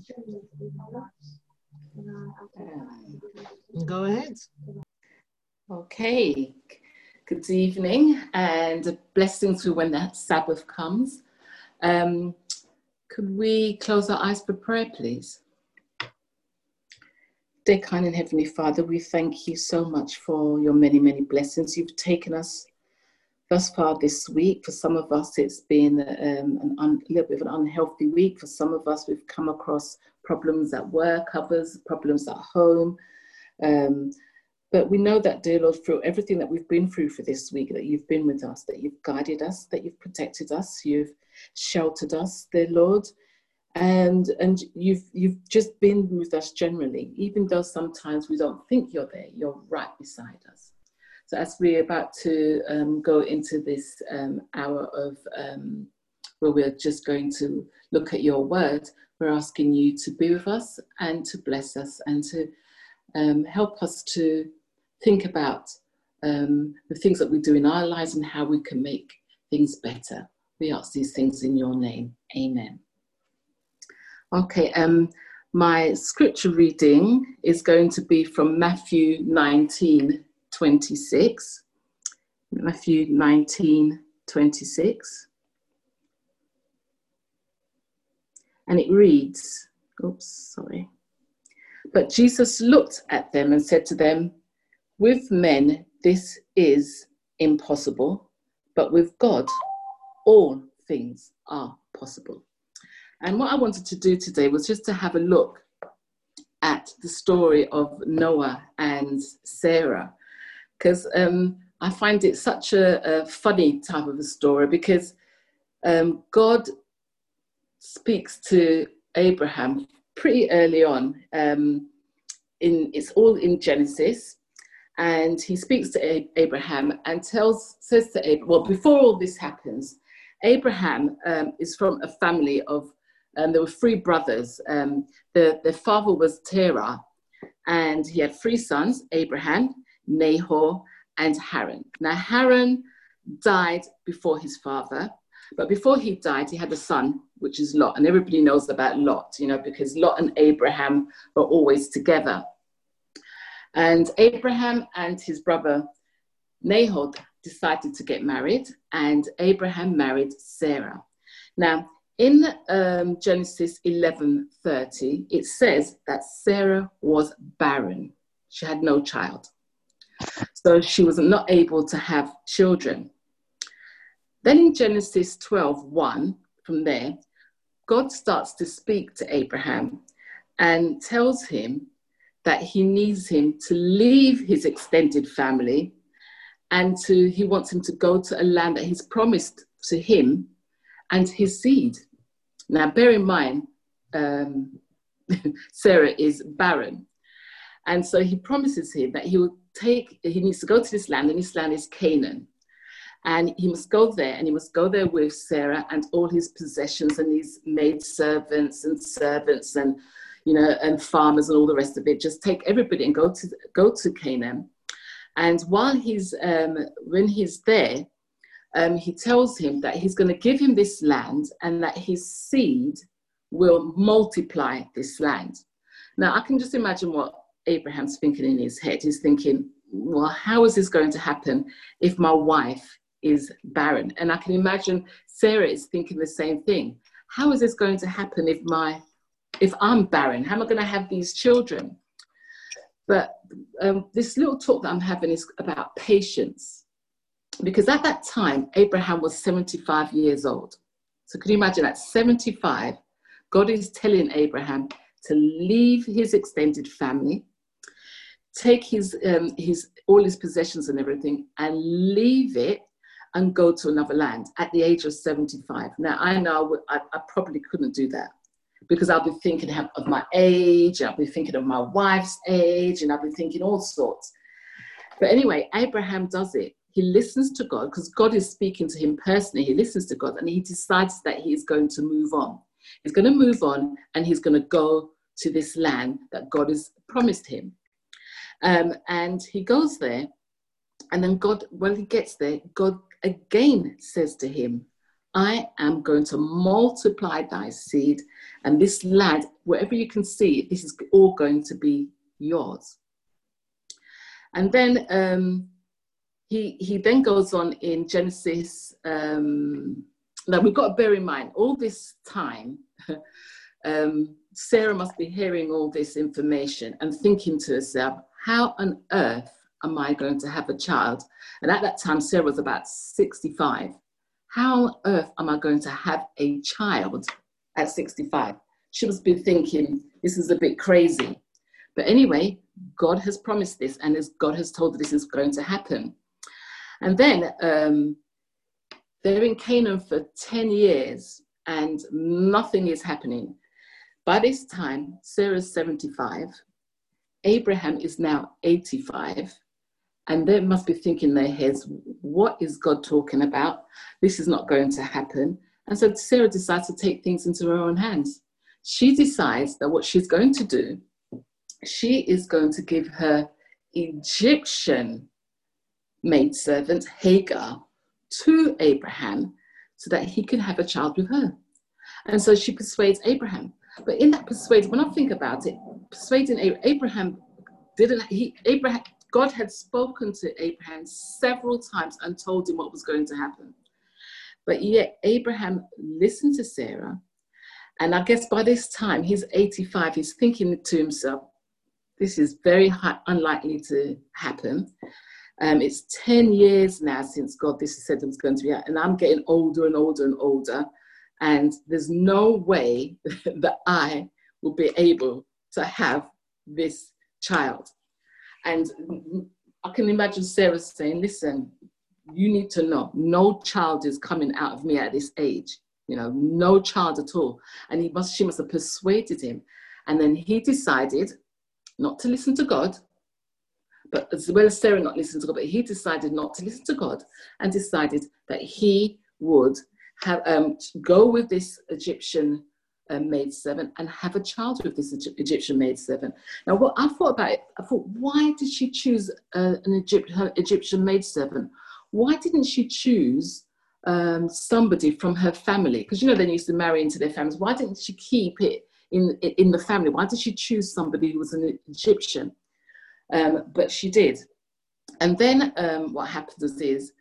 Go ahead. Okay. Good evening and blessings for when that Sabbath comes. Could we close our eyes for prayer, please? Dear kind and Heavenly Father, we thank you so much for your many, many blessings. You've taken us thus far this week. For some of us, it's been a little bit of an unhealthy week. For some of us, we've come across problems at work, others, problems at home. But we know that, dear Lord, through everything that we've been through for this week, that you've been with us, that you've guided us, that you've protected us, you've sheltered us, dear Lord. And you've just been with us generally, even though sometimes we don't think you're there, you're right beside us. So as we're about to go into this hour of where we're just going to look at your word, we're asking you to be with us and to bless us and to help us to think about the things that we do in our lives and how we can make things better. We ask these things in your name. Amen. Okay, my scripture reading is going to be from Matthew 19:26. Matthew 19:26. And it reads, But Jesus looked at them and said to them, with men this is impossible, but with God all things are possible. And what I wanted to do today was just to have a look at the story of Noah and Sarah, because I find it such a funny type of a story, because God speaks to Abraham pretty early on. It's all in Genesis, and he speaks to Abraham and says to Abraham, well, before all this happens, Abraham is from a family of there were three brothers. Their father was Terah, and he had three sons, Abraham, Nahor, and Haran. Now, Haran died before his father, but before he died, he had a son, which is Lot. And everybody knows about Lot, because Lot and Abraham were always together. And Abraham and his brother Nahor decided to get married, and Abraham married Sarah. Now, in Genesis 11:30, it says that Sarah was barren. She had no child. So she was not able to have children. Then in Genesis 12:1, from there, God starts to speak to Abraham and tells him that he needs him to leave his extended family, and he wants him to go to a land that he's promised to him and his seed. Now, bear in mind, Sarah is barren. And so he promises him that he needs to go to this land, and this land is Canaan. And he must go there, and he must go there with Sarah and all his possessions and his maid servants and and farmers and all the rest of it. Just take everybody and go to Canaan. And while when he's there, he tells him that he's going to give him this land and that his seed will multiply this land. Now, I can just imagine what Abraham's thinking in his head. He's thinking, well, how is this going to happen if my wife is barren? And I can imagine Sarah is thinking the same thing. How is this going to happen if I'm barren? How am I going to have these children? But this little talk that I'm having is about patience. Because at that time, Abraham was 75 years old. So could you imagine at 75, God is telling Abraham to leave his extended family, take all his possessions and everything, and leave it and go to another land at the age of 75. Now, I know I probably couldn't do that, because I'll be thinking of my age, I'll be thinking of my wife's age, and I'll be thinking all sorts. But anyway, Abraham does it. He listens to God, because God is speaking to him personally. He listens to God, and he decides that he is going to move on. He's going to move on, and he's going to go to this land that God has promised him. And he goes there, and then God, when he gets there, God again says to him, I am going to multiply thy seed, and this land, wherever you can see, this is all going to be yours. And then he then goes on in Genesis. Now we've got to bear in mind, all this time, Sarah must be hearing all this information and thinking to herself, how on earth am I going to have a child? And at that time, Sarah was about 65. How on earth am I going to have a child at 65? She must be thinking, this is a bit crazy. But anyway, God has promised this, and God has told her this is going to happen. And then they're in Canaan for 10 years and nothing is happening. By this time, Sarah's 75, Abraham is now 85, and they must be thinking in their heads, what is God talking about? This is not going to happen. And so Sarah decides to take things into her own hands. She decides that what she's going to do, she is going to give her Egyptian maidservant Hagar to Abraham so that he can have a child with her. And so she persuades Abraham. But in that persuasion, when I think about it, persuading Abraham, God had spoken to Abraham several times and told him what was going to happen. But yet Abraham listened to Sarah. And I guess by this time, he's 85, he's thinking to himself, this is very unlikely to happen. It's 10 years now since God this said it was going to be, and I'm getting older and older and older. And there's no way that I will be able to have this child. And I can imagine Sarah saying, listen, you need to know, no child is coming out of me at this age, no child at all. And she must have persuaded him. And then he decided not to listen to God, but as well as Sarah not listening to God, but he decided not to listen to God and decided that he would have go with this Egyptian maidservant and have a child with this Egyptian maidservant. Now, what I thought about it, I thought, why did she choose an Egyptian maidservant? Why didn't she choose somebody from her family? Because, they used to marry into their families. Why didn't she keep it in the family? Why did she choose somebody who was an Egyptian? But she did. And then what happens is,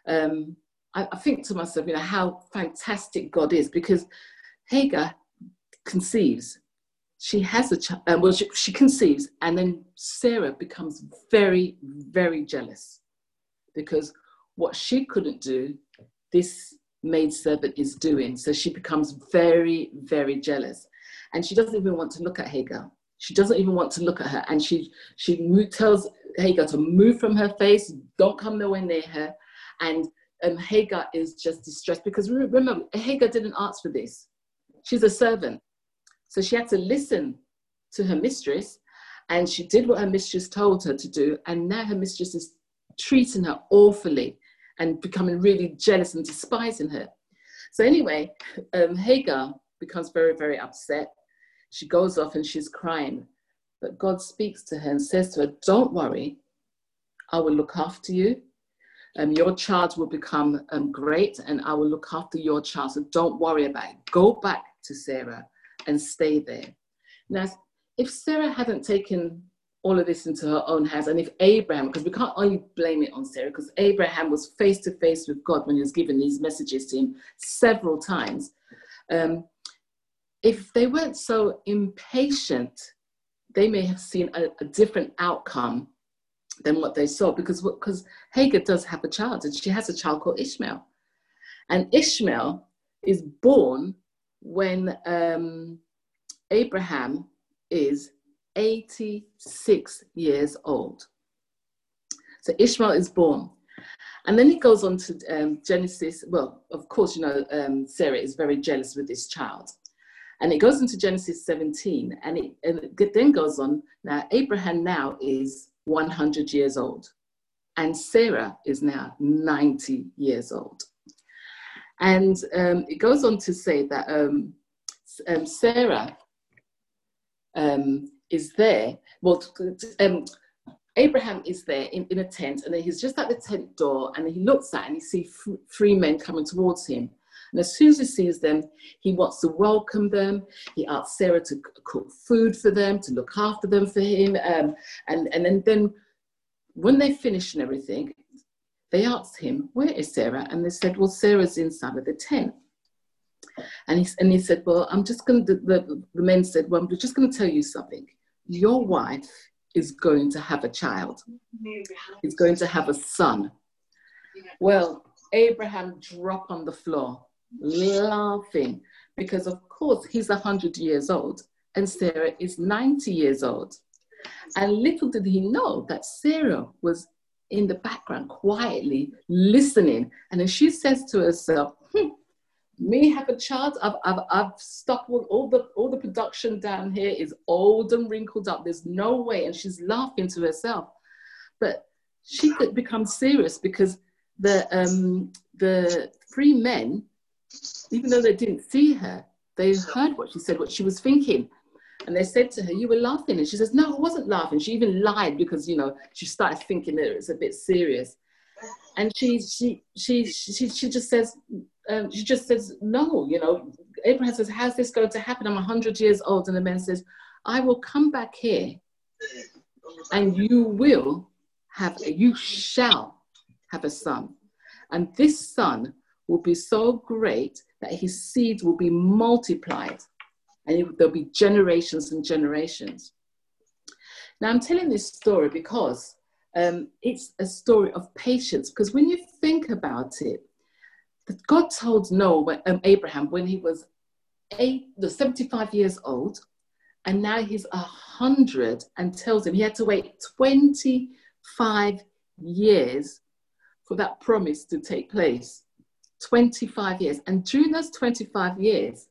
I think to myself, how fantastic God is, because Hagar conceives. She has a child, she conceives, and then Sarah becomes very, very jealous, because what she couldn't do, this maidservant is doing. So she becomes very, very jealous. And she doesn't even want to look at Hagar. She doesn't even want to look at her. And she tells Hagar to move from her face, don't come nowhere near her. And Hagar is just distressed, because remember, Hagar didn't ask for this. She's a servant. So she had to listen to her mistress, and she did what her mistress told her to do. And now her mistress is treating her awfully and becoming really jealous and despising her. So anyway, Hagar becomes very, very upset. She goes off and she's crying. But God speaks to her and says to her, don't worry, I will look after you. Your child will become great, and I will look after your child. So don't worry about it. Go back to Sarah and stay there. Now, if Sarah hadn't taken all of this into her own hands, and if Abraham, because we can't only blame it on Sarah, because Abraham was face to face with God when he was giving these messages to him several times. If they weren't so impatient, they may have seen a different outcome than what they saw, because Hagar does have a child, and she has a child called Ishmael. And Ishmael is born when Abraham is 86 years old. So Ishmael is born. And then he goes on to Genesis. Well, of course, Sarah is very jealous with this child. And it goes into Genesis 17, and it then goes on. Now, Abraham now is 100 years old, and Sarah is now 90 years old. And it goes on to say that Sarah is there. Well, Abraham is there in a tent, and then he's just at the tent door, and he looks out and he sees three men coming towards him. And as soon as he sees them, he wants to welcome them. He asks Sarah to cook food for them, to look after them for him. And then when they finish and everything, they asked him, where is Sarah? And they said, well, Sarah's inside of the tent. And he said, well, the men said, well, I'm just going to tell you something. Your wife is going to have a child. Is going to have a son. Well, Abraham dropped on the floor, laughing, because of course he's 100 years old and Sarah is 90 years old. And little did he know that Sarah was in the background quietly listening. And then she says to herself, me have a child, I've stopped all the production down here is old and wrinkled up. There's no way. And she's laughing to herself. But she could become serious because the three men, even though they didn't see her, they heard what she said, what she was thinking. And they said to her, you were laughing. And she says, no, I wasn't laughing. She even lied because, she started thinking that it was a bit serious. And she just says, no, Abraham says, how's this going to happen? I'm 100 years old. And the man says, I will come back here and you shall have a son. And this son will be so great that his seed will be multiplied. And there'll be generations and generations. Now, I'm telling this story because it's a story of patience. Because when you think about it, that God told Abraham when he was 75 years old, and now he's 100, and tells him he had to wait 25 years for that promise to take place. 25 years. And during those 25 years,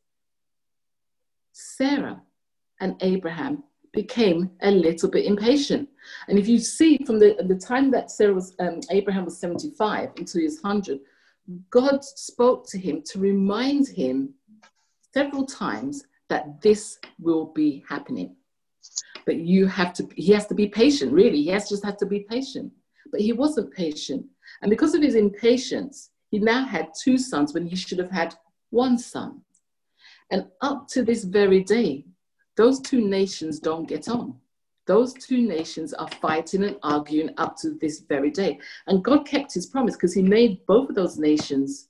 Sarah and Abraham became a little bit impatient. And if you see from the time that Abraham was 75 until he was 100, God spoke to him to remind him several times that this will be happening. But he has to be patient, really. He just had to be patient. But he wasn't patient. And because of his impatience, he now had 2 sons when he should have had 1 son. And up to this very day, those 2 nations don't get on. Those 2 nations are fighting and arguing up to this very day. And God kept his promise because he made both of those nations,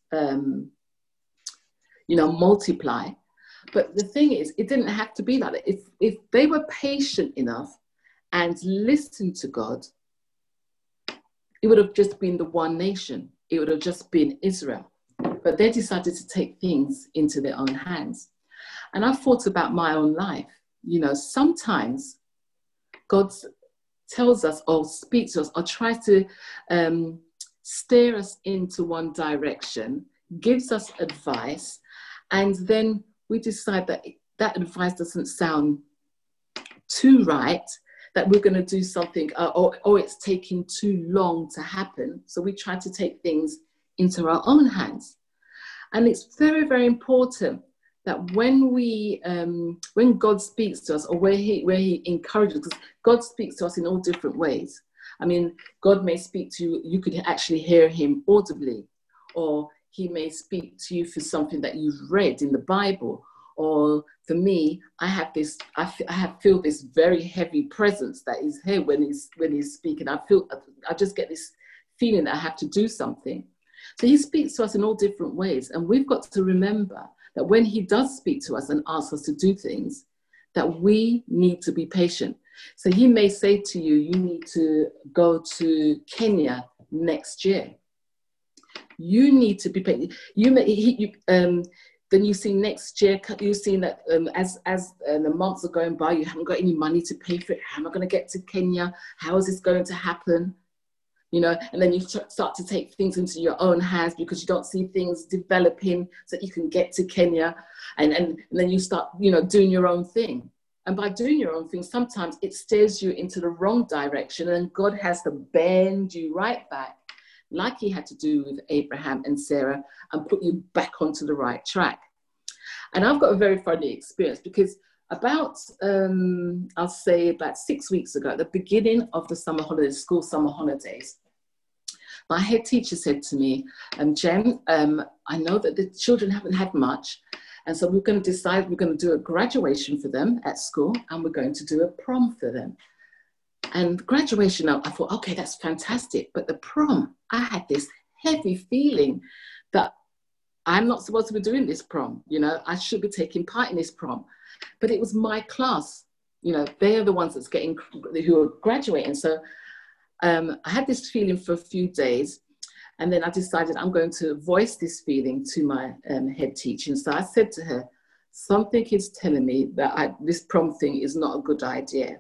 multiply. But the thing is, it didn't have to be like that. If they were patient enough and listened to God, it would have just been the one nation. It would have just been Israel. But they decided to take things into their own hands. And I've thought about my own life. Sometimes God tells us or speaks to us or tries to steer us into one direction, gives us advice, and then we decide that that advice doesn't sound too right, that we're going to do something, or it's taking too long to happen. So we try to take things into our own hands. And it's very, very important that when God speaks to us, or where he encourages, because God speaks to us in all different ways. I mean, God may speak to you, you could actually hear him audibly, or he may speak to you for something that you've read in the Bible. Or for me, I feel this very heavy presence that is here when he's speaking. I just get this feeling that I have to do something. So he speaks to us in all different ways. And we've got to remember that when he does speak to us and asks us to do things, that we need to be patient. So he may say to you, you need to go to Kenya next year. You need to be patient. Then you see next year, you see that as the months are going by, you haven't got any money to pay for it. How am I going to get to Kenya? How is this going to happen? And then you start to take things into your own hands because you don't see things developing so that you can get to Kenya. And then you start, doing your own thing. And by doing your own thing, sometimes it steers you into the wrong direction, and God has to bend you right back, like he had to do with Abraham and Sarah, and put you back onto the right track. And I've got a very funny experience because I'll say about 6 weeks ago, at the beginning of the school summer holidays, My head teacher said to me, Jen, I know that the children haven't had much, and so we're going to decide we're going to do a graduation for them at school, and we're going to do a prom for them. And graduation, I thought, okay, that's fantastic. But the prom, I had this heavy feeling that I'm not supposed to be doing this prom. You know, I should be taking part in this prom. But it was my class. You know, they are the ones who are graduating. So I had this feeling for a few days. And then I decided I'm going to voice this feeling to my head teacher. And so I said to her, something is telling me that this prom thing is not a good idea.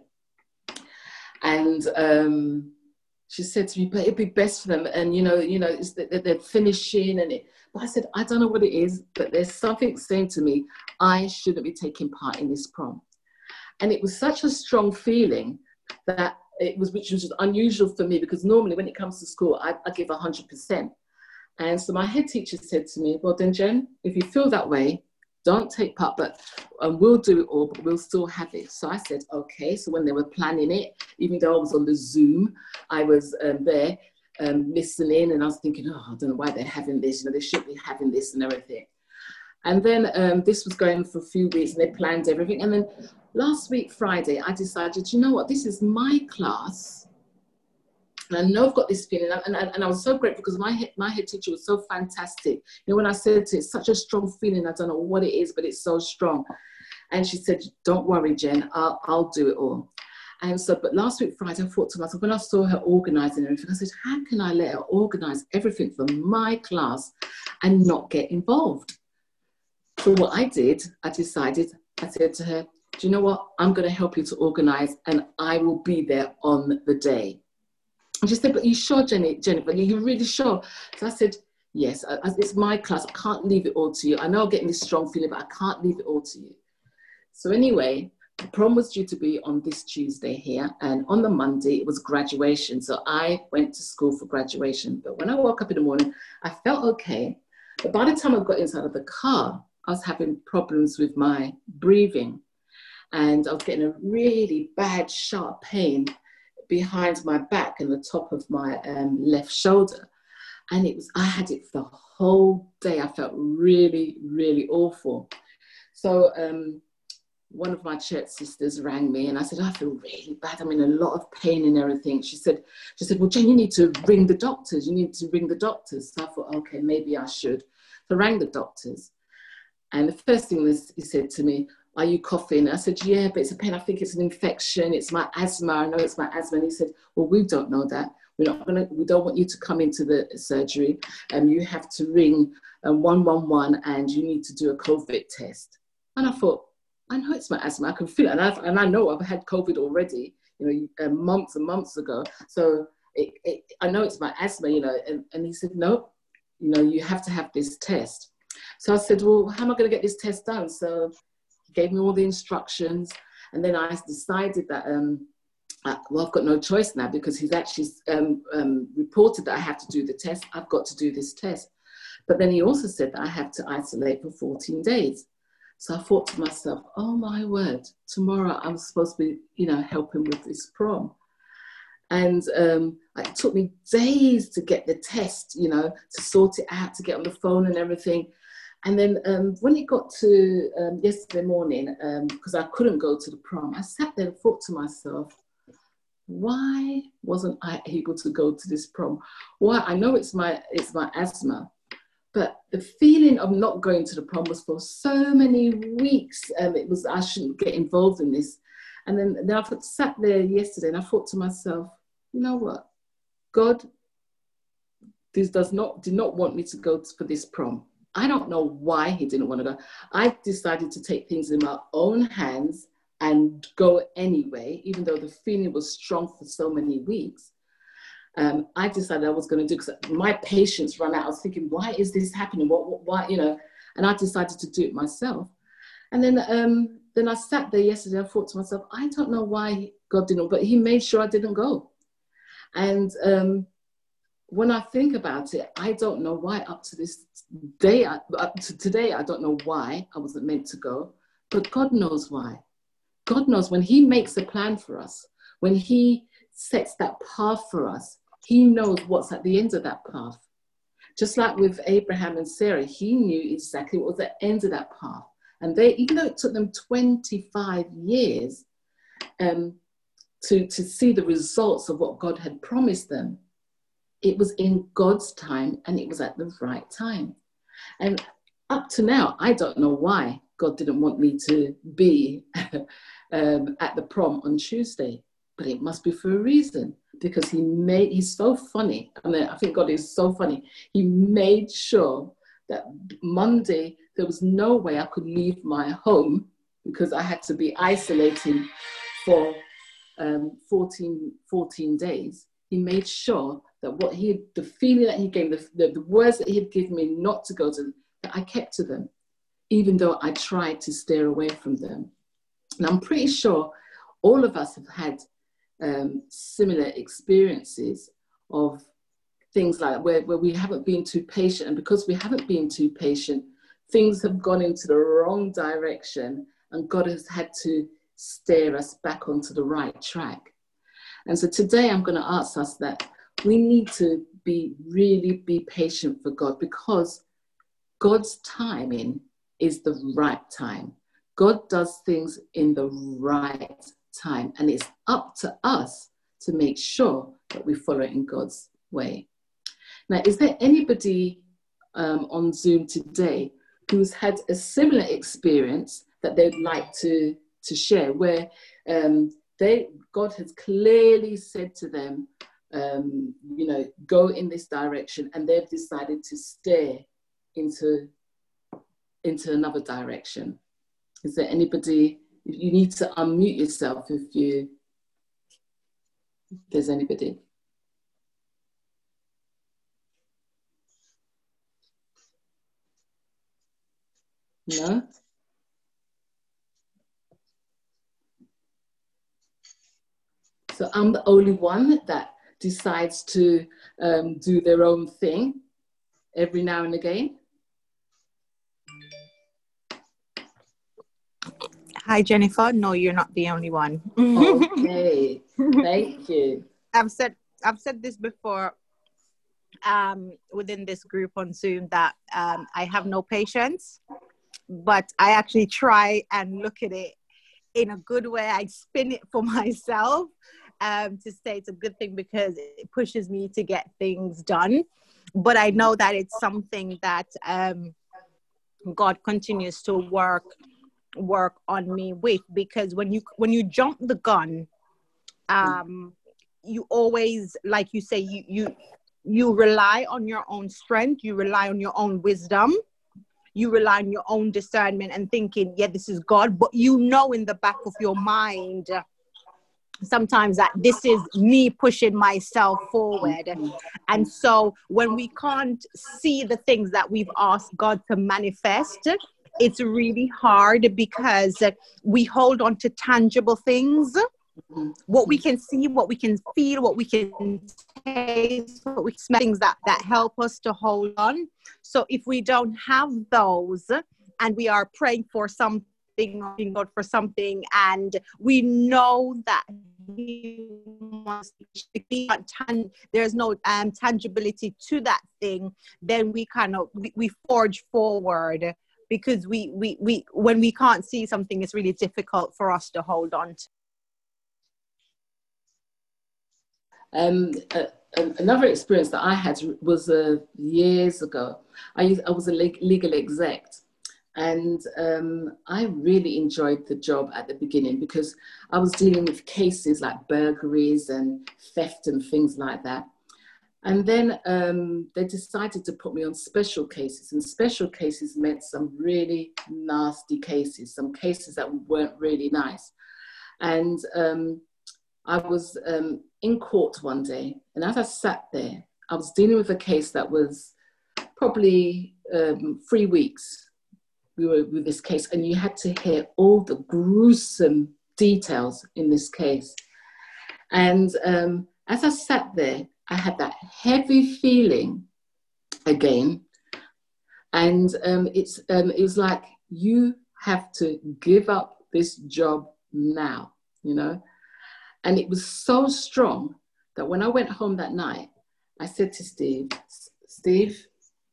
And she said to me, but it'd be best for them. And, it's that they're finishing. But I said, I don't know what it is, but there's something saying to me, I shouldn't be taking part in this prom. And it was such a strong feeling that which was just unusual for me, because normally when it comes to school, I give 100%. And so my head teacher said to me, well then, Jen, if you feel that way, don't take part, but we'll do it all, but we'll still have it. So I said, okay. So when they were planning it, even though I was on the Zoom, I was there listening, and I was thinking, oh, I don't know why they're having this, they should be having this and everything. And then this was going for a few weeks, and they planned everything. And then last week, Friday, I decided, you know what, this is my class. And I know I've got this feeling, and I was so grateful because my head teacher was so fantastic. When I said to her, it's such a strong feeling, I don't know what it is, but it's so strong. And she said, don't worry, Jen, I'll do it all. And so, but last week, Friday, I thought to myself, when I saw her organising everything, I said, how can I let her organise everything for my class and not get involved? So what I did, I said to her, do you know what? I'm going to help you to organise, and I will be there on the day. And she said, but are you sure, Jennifer? Are you really sure? So I said, yes, it's my class. I can't leave it all to you. I know I'm getting this strong feeling, but I can't leave it all to you. So anyway, the prom was due to be on this Tuesday here. And on the Monday, it was graduation. So I went to school for graduation. But when I woke up in the morning, I felt okay. But by the time I got inside of the car, I was having problems with my breathing. And I was getting a really bad, sharp pain behind my back and the top of my left shoulder. And I had it for the whole day. I felt really, really awful. So one of my church sisters rang me, and I said, I feel really bad. I'm in a lot of pain and everything. She said, well, Jen, you need to ring the doctors. You need to ring the doctors. So I thought, okay, maybe I should. So I rang the doctors. And the first thing he said to me, are you coughing? I said, yeah, but it's a pain. I think it's an infection. It's my asthma. I know it's my asthma. And he said, well, we don't know that. We don't want you to come into the surgery. You have to ring 111, and you need to do a COVID test. And I thought, I know it's my asthma. I can feel it. And I know I've had COVID already, months and months ago. So I know it's my asthma, and he said, no, you have to have this test. So I said, well, how am I going to get this test done? So he gave me all the instructions. And then I decided that, I've got no choice now, because he's actually reported that I have to do the test. I've got to do this test. But then he also said that I have to isolate for 14 days. So I thought to myself, oh my word, tomorrow I'm supposed to be, helping with this prom. And it took me days to get the test, to sort it out, to get on the phone and everything. And then when it got to yesterday morning, because I couldn't go to the prom, I sat there and thought to myself, why wasn't I able to go to this prom? Why? I know it's my asthma, but the feeling of not going to the prom was for so many weeks. I shouldn't get involved in this. And then I sat there yesterday and I thought to myself, you know what? God did not want me to go for this prom. I don't know why he didn't want to go. I decided to take things in my own hands and go anyway, even though the feeling was strong for so many weeks. I decided I was going to do, because my patience ran out. I was thinking, why is this happening? Why, and I decided to do it myself. And then I sat there yesterday and thought to myself, I don't know why God didn't, but he made sure I didn't go. And when I think about it, I don't know why up to this day, up to today, I don't know why I wasn't meant to go, but God knows why. God knows when he makes a plan for us, when he sets that path for us, He knows what's at the end of that path. Just like with Abraham and Sarah, he knew exactly what was at the end of that path. And they, even though it took them 25 years to see the results of what God had promised them, it was in God's time and it was at the right time. And up to now, I don't know why God didn't want me to be at the prom on Tuesday, but it must be for a reason, because he's so funny. I mean, I think God is so funny. He made sure that Monday, there was no way I could leave my home because I had to be isolating for 14 days. He made sure that the feeling that he gave, the words that he had given me not to go to, that I kept to them, even though I tried to steer away from them. And I'm pretty sure all of us have had similar experiences of things like where we haven't been too patient, and because we haven't been too patient, things have gone into the wrong direction, and God has had to steer us back onto the right track. And so today I'm going to ask us that we need to really be patient for God, because God's timing is the right time. God does things in the right time, and it's up to us to make sure that we follow in God's way. Now, is there anybody on Zoom today who's had a similar experience that they'd like to share, where God has clearly said to them, go in this direction, and they've decided to steer into another direction? Is there anybody? You need to unmute yourself if there's anybody. No? So I'm the only one that decides to do their own thing every now and again. Hi, Jennifer. No, you're not the only one. Okay, thank you. I've said this before within this group on Zoom that I have no patience, but I actually try and look at it in a good way. I spin it for myself to say it's a good thing because it pushes me to get things done. But I know that it's something that God continues to work on me with, because when you jump the gun, you always, like you say, you rely on your own strength, you rely on your own wisdom, you rely on your own discernment and thinking, yeah, this is God, but in the back of your mind sometimes that this is me pushing myself forward. And so when we can't see the things that we've asked God to manifest, it's really hard because we hold on to tangible things, what we can see, what we can feel, what we can taste, what we smell, things that help us to hold on. So if we don't have those and we are praying for something, God for something, and we know that there's no tangibility to that thing, then we forge forward, because we when we can't see something, it's really difficult for us to hold on to. Another experience that I had was years ago. I was a legal exec, and I really enjoyed the job at the beginning because I was dealing with cases like burglaries and theft and things like that. And then they decided to put me on special cases, and special cases meant some really nasty cases, some cases that weren't really nice. And I was in court one day, and as I sat there, I was dealing with a case that was probably 3 weeks. We were with this case, and you had to hear all the gruesome details in this case. And as I sat there, I had that heavy feeling again. And it was like, you have to give up this job now, you know? And it was so strong that when I went home that night, I said to Steve,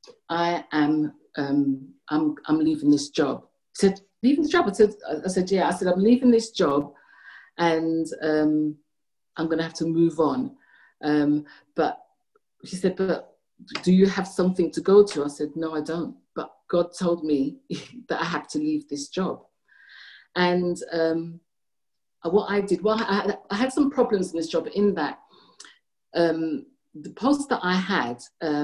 I'm leaving this job. He said, leaving the job? I said, yeah. I said, I'm leaving this job, and I'm going to have to move on. But she said, but do you have something to go to? I said, no, I don't. But God told me that I have to leave this job. And what I did, well, I had some problems in this job in that the post that I had,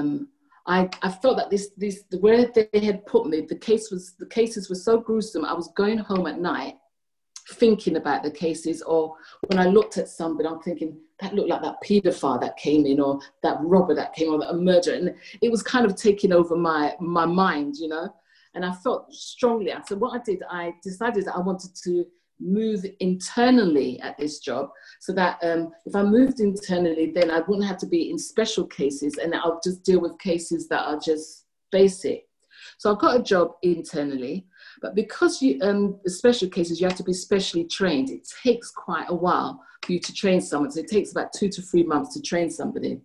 I felt that this where they had put me, the cases were so gruesome. I was going home at night thinking about the cases, or when I looked at somebody, I'm thinking, that looked like that paedophile that came in, or that robber that came, or that murderer. And it was kind of taking over my mind, you know. And I felt strongly. So what I did, I decided that I wanted to move internally at this job, so that if I moved internally, then I wouldn't have to be in special cases, and I'll just deal with cases that are just basic. So I got a job internally, but because you the special cases, you have to be specially trained. It takes quite a while for you to train someone. So it takes about 2 to 3 months to train somebody.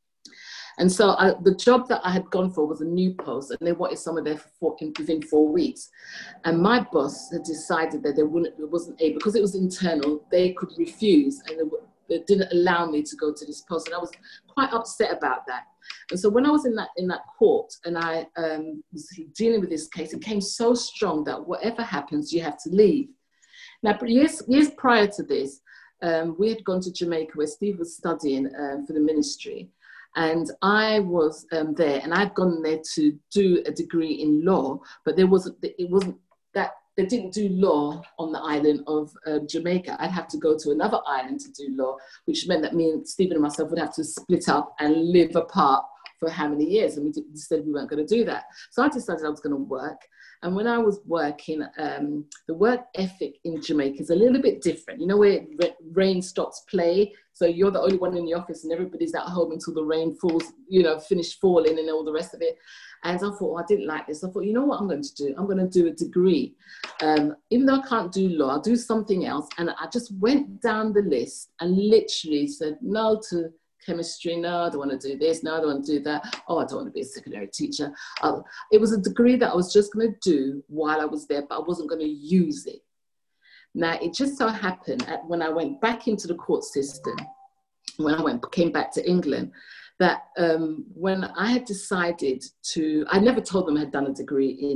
And so the job that I had gone for was a new post, and they wanted someone there within 4 weeks. And my boss had decided that it wasn't able, because it was internal, they could refuse, and they didn't allow me to go to this post. And I was quite upset about that. And so when I was in that court, and I was dealing with this case, it came so strong that whatever happens, you have to leave. Now, years prior to this, we had gone to Jamaica, where Steve was studying for the ministry. And I was there, and I'd gone there to do a degree in law, but it wasn't that they didn't do law on the island of Jamaica. I'd have to go to another island to do law, which meant that me and Stephen and myself would have to split up and live apart for how many years, and we said we weren't going to do that. So I decided I was going to work. And when I was working, the work ethic in Jamaica is a little bit different. You know, where rain stops play, so you're the only one in the office and everybody's at home until the rain falls, you know, finished falling and all the rest of it. And I thought, I didn't like this. I thought, you know what I'm going to do? I'm going to do a degree. Even though I can't do law, I'll do something else. And I just went down the list and literally said no to chemistry. No, I don't want to do this. No, I don't want to do that. Oh, I don't want to be a secondary teacher. It was a degree that I was just going to do while I was there, but I wasn't going to use it. Now, it just so happened when I went back into the court system, when I came back to England, that when I had decided to, I never told them I had done a degree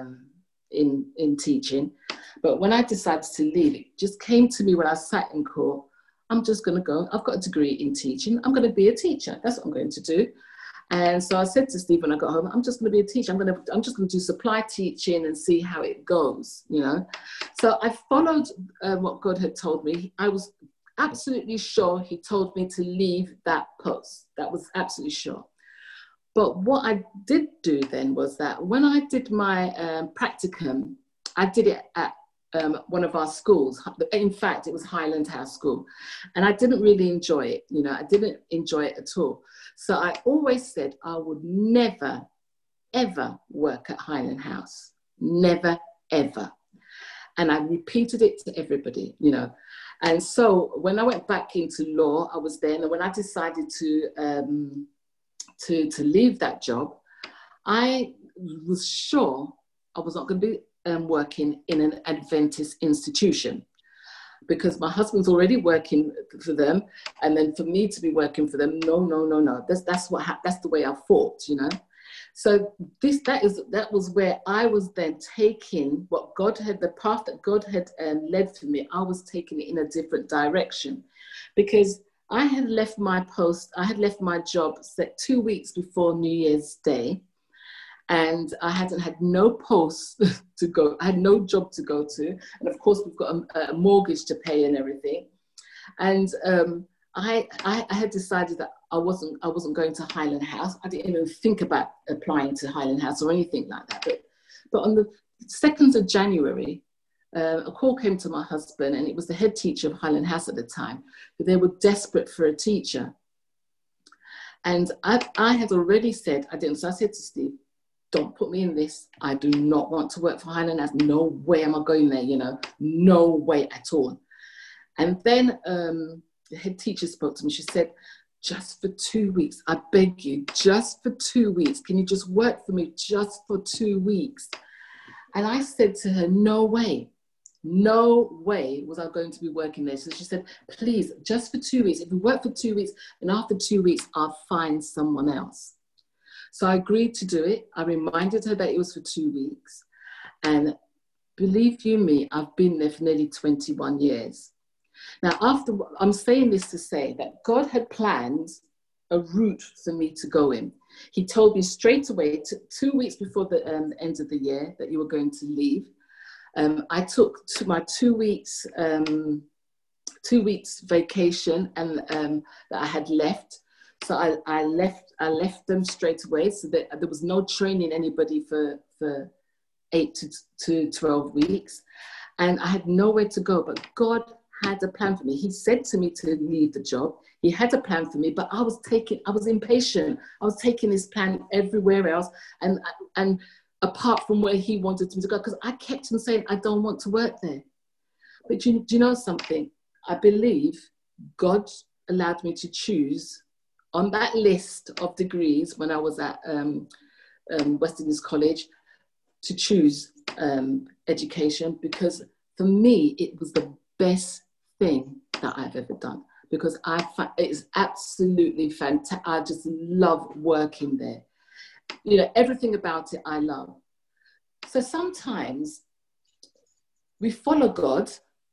in teaching, but when I decided to leave, it just came to me when I sat in court, I'm just going to go, I've got a degree in teaching, I'm going to be a teacher, that's what I'm going to do. And so I said to Steve when I got home, I'm just going to be a teacher, I'm just going to do supply teaching and see how it goes, you know. So I followed what God had told me. I was absolutely sure he told me to leave that post. That was absolutely sure. But what I did do then was that when I did my practicum, I did it at one of our schools. In fact, it was Highland House School. And I didn't really enjoy it. You know, I didn't enjoy it at all. So I always said I would never, ever work at Highland House. Never, ever. And I repeated it to everybody, you know. And so when I went back into law, I was there. And when I decided to leave that job, I was sure I was not going to be working in an Adventist institution, because my husband's already working for them, and then for me to be working for them, no. That's the way I thought, you know. So that was where I was then taking what God had, the path that God had led for me. I was taking it in a different direction, because I had left my post. I had left my job set 2 weeks before New Year's Day. And I had no post to go. I had no job to go to. And of course, we've got a mortgage to pay and everything. And I had decided that I wasn't going to Highland House. I didn't even think about applying to Highland House or anything like that. But on the 2nd of January, a call came to my husband, and it was the head teacher of Highland House at the time. They were desperate for a teacher. And I had already said, so I said to Steve, don't put me in this. I do not want to work for Highland House. No way am I going there, you know, no way at all. And then the head teacher spoke to me. She said, just for 2 weeks. I beg you, just for 2 weeks. Can you just work for me just for 2 weeks? And I said to her, no way was I going to be working there. So she said, please, just for 2 weeks. If we work for 2 weeks, and after 2 weeks, I'll find someone else. So I agreed to do it. I reminded her that it was for 2 weeks. And believe you me, I've been there for nearly 21 years. Now, I'm saying this to say that God had planned a route for me to go in. He told me straight away, 2 weeks before the end of the year, that you were going to leave. I took my 2 weeks, 2 weeks vacation, and that I had left. So I left them straight away, so that there was no training anybody for 8 to 12 weeks, and I had nowhere to go. But God had a plan for me. He said to me to leave the job. He had a plan for me, but I was impatient. I was taking his plan everywhere else, and apart from where he wanted me to go, because I kept on saying, I don't want to work there. But do you know something? I believe God allowed me to choose on that list of degrees when I was at West Indies College, to choose education, because for me, it was the best thing that I've ever done, because it is absolutely fantastic. I just love working there. You know, everything about it I love. So sometimes we follow God,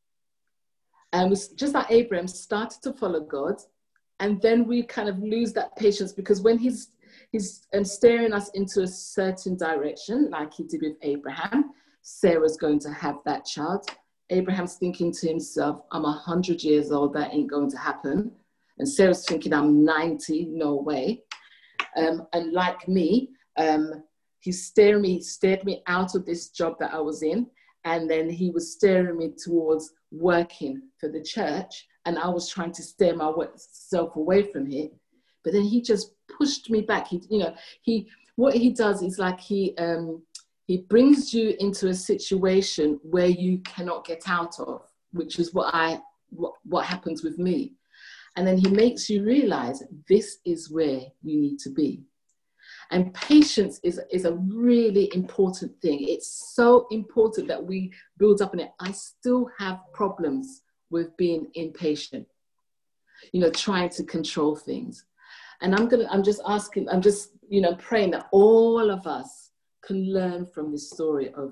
and just like Abraham started to follow God, and then we kind of lose that patience, because when he's steering us into a certain direction, like he did with Abraham, Sarah's going to have that child. Abraham's thinking to himself, I'm 100 years old, that ain't going to happen. And Sarah's thinking, I'm 90, no way. And like me, he stared me out of this job that I was in. And then he was steering me towards working for the church. And I was trying to steer myself away from it. But then he just pushed me back. What he does is like he brings you into a situation where you cannot get out of, which is what happens with me. And then he makes you realize this is where you need to be. And patience is a really important thing. It's so important that we build up on it. I still have problems with being impatient, trying to control things. And I'm just praying that all of us can learn from this story of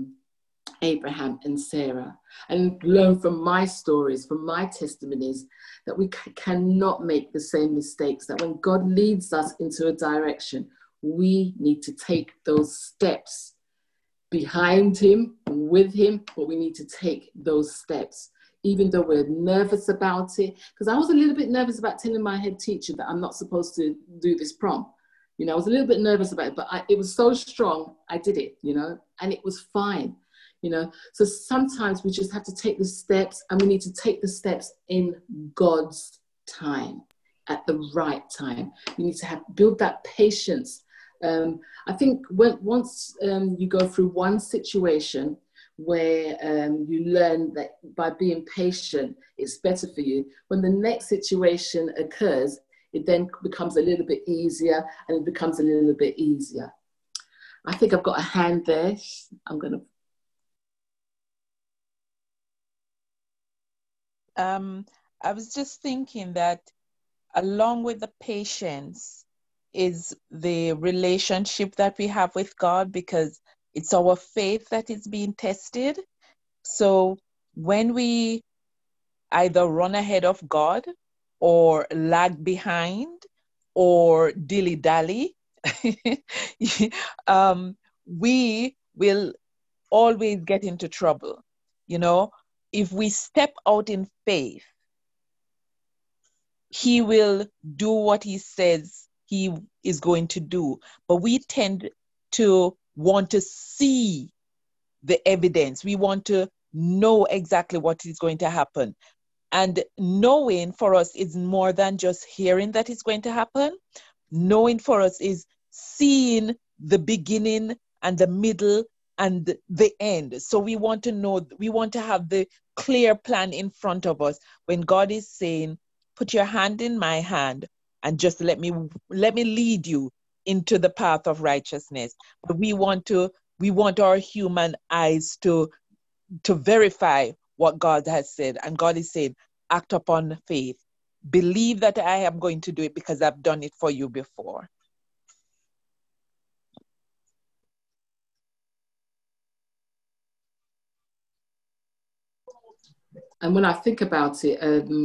Abraham and Sarah, and learn from my stories, from my testimonies, that we cannot make the same mistakes, that when God leads us into a direction, we need to take those steps behind him, with him, but we need to take those steps, even though we're nervous about it. Because I was a little bit nervous about telling my head teacher that I'm not supposed to do this prom. I was a little bit nervous about it, but it was so strong, I did it, and it was fine, So sometimes we just have to take the steps, and we need to take the steps in God's time, at the right time. You need to build that patience. I think once you go through one situation where you learn that by being patient, it's better for you, when the next situation occurs, it then becomes a little bit easier, and it becomes a little bit easier. I think I've got a hand there. I'm going to... I was just thinking that along with the patience is the relationship that we have with God, because it's our faith that is being tested. So when we either run ahead of God or lag behind or dilly-dally, we will always get into trouble. If we step out in faith, he will do what he says he is going to do. But we tend to want to see the evidence. We want to know exactly what is going to happen. And knowing for us is more than just hearing that it's going to happen. Knowing for us is seeing the beginning and the middle and the end. So we want to know, we want to have the clear plan in front of us. When God is saying, put your hand in my hand, and just let me lead you into the path of righteousness. But we want our human eyes to verify what God has said. And God is saying, act upon faith. Believe that I am going to do it because I've done it for you before. And when I think about it,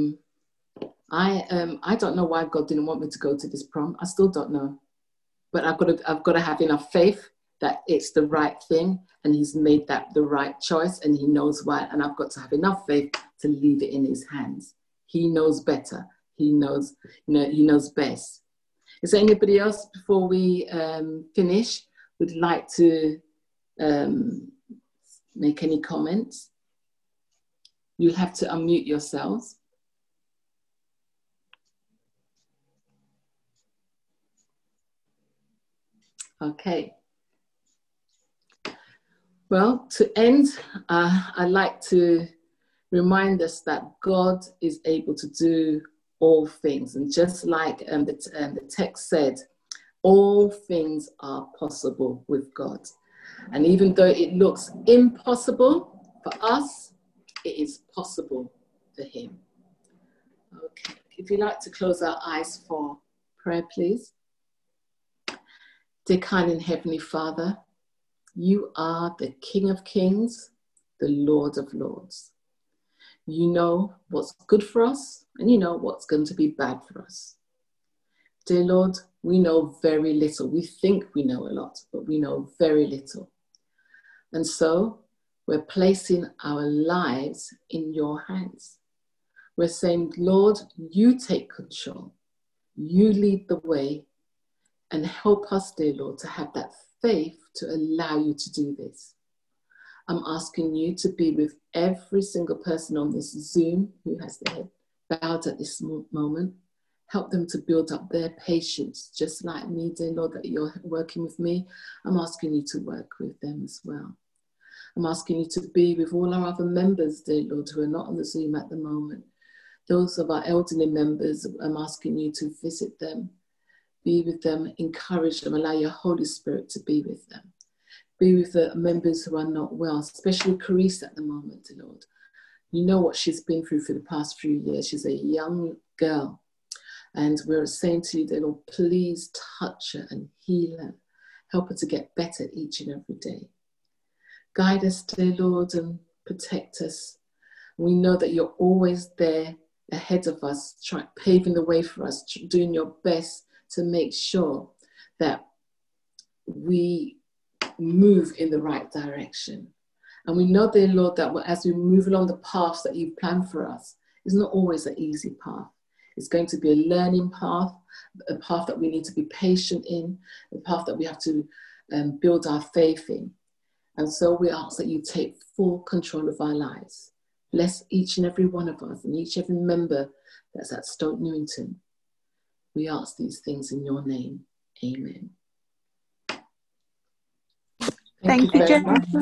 I don't know why God didn't want me to go to this prom. I still don't know. But I've got to have enough faith that it's the right thing, and he's made that the right choice, and he knows why. And I've got to have enough faith to leave it in his hands. He knows better. He knows, he knows best. Is there anybody else before we finish would like to make any comments? You'll have to unmute yourselves. Okay. Well, to end, I'd like to remind us that God is able to do all things. And just like the text said, all things are possible with God. And even though it looks impossible for us, it is possible for him. Okay, if you'd like to close our eyes for prayer, please. Dear kind and heavenly Father, you are the King of Kings, the Lord of Lords. You know what's good for us, and you know what's going to be bad for us. Dear Lord, we know very little. We think we know a lot, but we know very little. And so we're placing our lives in your hands. We're saying, Lord, you take control. You lead the way, and help us, dear Lord, to have that faith to allow you to do this. I'm asking you to be with every single person on this Zoom who has their head bowed at this moment. Help them to build up their patience, just like me, dear Lord, that you're working with me. I'm asking you to work with them as well. I'm asking you to be with all our other members, dear Lord, who are not on the Zoom at the moment. Those of our elderly members, I'm asking you to visit them, be with them, encourage them, allow your Holy Spirit to be with them. Be with the members who are not well, especially Carissa at the moment, dear Lord. You know what she's been through for the past few years. She's a young girl. And we're saying to you, dear Lord, please touch her and heal her. Help her to get better each and every day. Guide us, dear Lord, and protect us. We know that you're always there ahead of us, paving the way for us, doing your best to make sure that we move in the right direction. And we know, dear Lord, that as we move along the path that you've planned for us, it's not always an easy path. It's going to be a learning path, a path that we need to be patient in, a path that we have to build our faith in. And so we ask that you take full control of our lives. Bless each and every one of us and each every member that's at Stoke Newington. We ask these things in your name. Amen. Thank you very much.